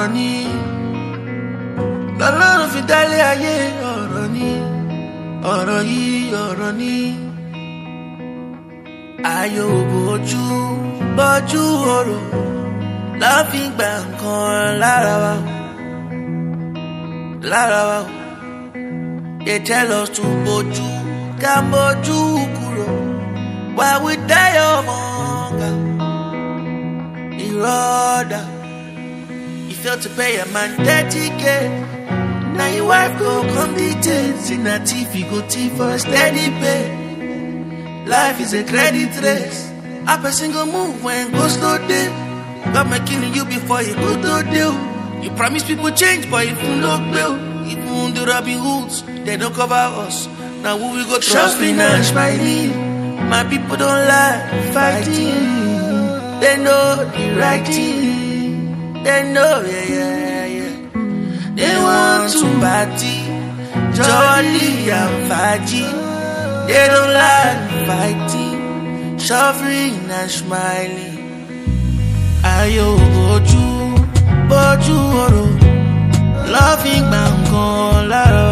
ni. Lọ́lọ́run fi dálé ayé ọ̀rọ̀ ni. Ọ̀rọ̀ yìí ọ̀rọ̀ ni. Ayò bójú bójú ọ̀rọ̀ la fi gbà nǹkan lára wa. Lára wa. They tell us to bójú ká bójú kúrò. While we die of hunger. Irada. You fail to pay a man 30K. Now your wife go come detail. See na thief, you go thief for a steady pay. Life is a credit race. A person go move when go slow day. God may killing you before you go to deal. You promise people change, but if you look bill, even the Robin Hoods, they don't cover us. Now who we go trust? Finance my need. My people don't lie, fighting. They know the right thing. They know, yeah. They want to party, jolly and faji. They don't like fighting, suffering and smiling. Ayo boju, boju oro, loving bangon lara.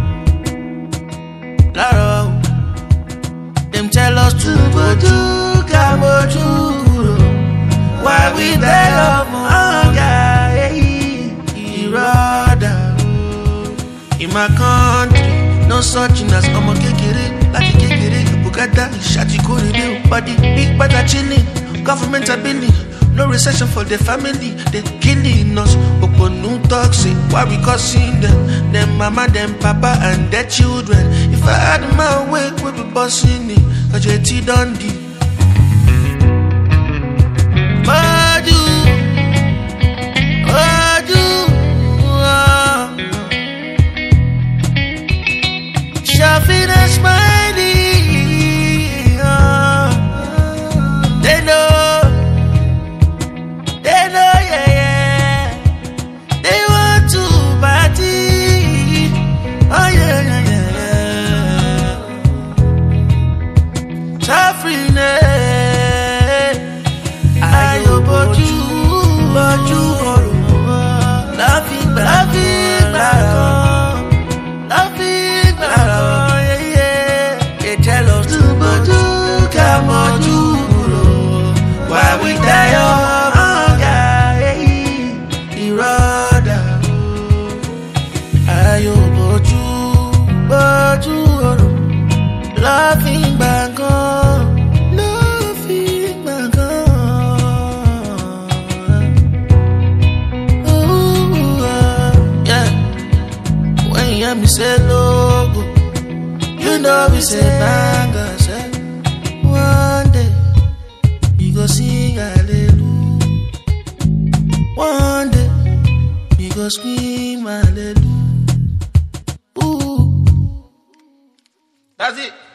Them tell us to boju, ka boju. Why we die of hunger, Irada. In my country, no such thing as ọmọ kékeré, láti kékeré, Bugatti, Shati Korede, body big bada chilling, government are billing, no recession for the family, they killing us. Oponu toxic, why we causing them? Them mama, them papa, and their children. If I had my way, we be bossing it, cause JT Dundee. Finish my need. They know, yeah. They want to party. Oh yeah. Suffering, ayo boju, laughing back. Why we die of hunger, Irada. Ayo boju, laughing back on, Ooh, yeah. When you hear me say logo, you know we say bangers. One day we go sing hallelujah. One day we go scream hallelujah. Ooh. That's it.